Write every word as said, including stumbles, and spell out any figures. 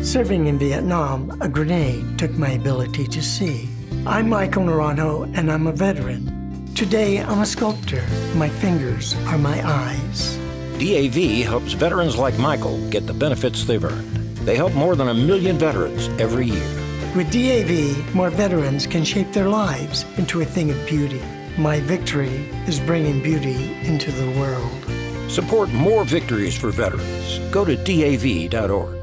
Serving in Vietnam, a grenade took my ability to see. I'm Michael Naranjo, and I'm a veteran. Today, I'm a sculptor. My fingers are my eyes. D A V helps veterans like Michael get the benefits they've earned. They help more than a million veterans every year. With D A V, more veterans can shape their lives into a thing of beauty. My victory is bringing beauty into the world. Support more victories for veterans. Go to D A V dot org.